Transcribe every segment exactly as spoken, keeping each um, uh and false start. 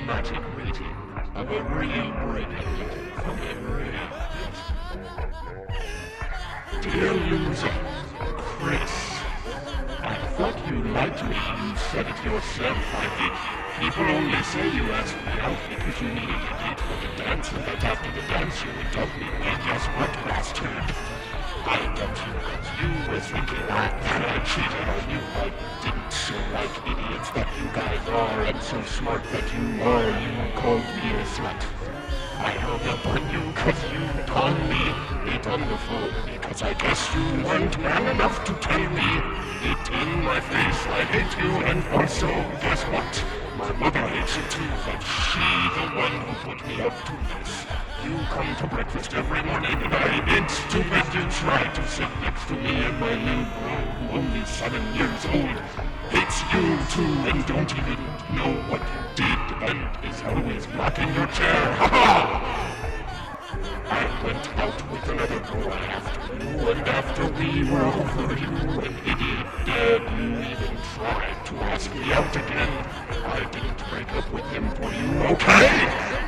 dramatic reading of a real breakup memory. Dear loser, Chris, I thought you liked me. You said it yourself, I think. People only say you asked me out because you needed a date for the dance, and that after the dance you would dump me. Well, guess what, bastard? I dumped you because you were thinking I, that I cheated on you. I didn't so like idiots that you guys are, and so smart that you are. You called me a slut. I hung up on you because you told me it on the phone, because I guess you weren't man enough to tell me it in my face. I hate you, and also, guess what? My mother hates you too, but she the one who put me up to this. You come to breakfast every morning, and I ain't stupid. You try to sit next to me, and my little bro, who only seven years old, hates you too, and don't even know what you did, and is always blocking your chair. Ha ha! I went out with another boy after you, and after we were over, you an idiot dad. You even tried to ask me out again. I didn't break up with him for you, okay?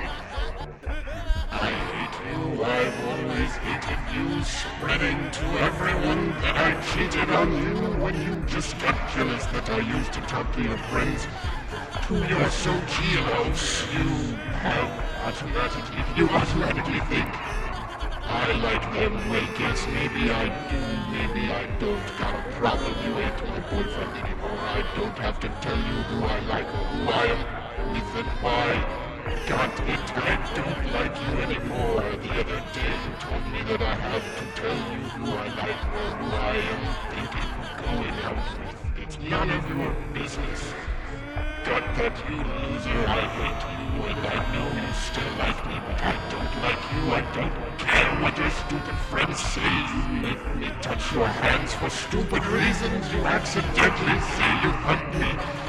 I hate you. I've always hated you, spreading to everyone that I cheated on you when you just got jealous that I used to talk to your friends. To your so jealous, you have automatically, you automatically think I like them. Well, guess maybe I do, maybe I don't. Got a problem, you ain't my boyfriend anymore. I don't have to tell you who I like or who I am with and why. Got it, I don't like you anymore. The other day you told me that I have to tell you who I like or who I am thinking of going out with. It's none of your business. Got that, you loser. I hate you, and I know you still like me, but I don't like you. I don't care what your stupid friends say. You make me touch your hands for stupid reasons. You accidentally say you hug me.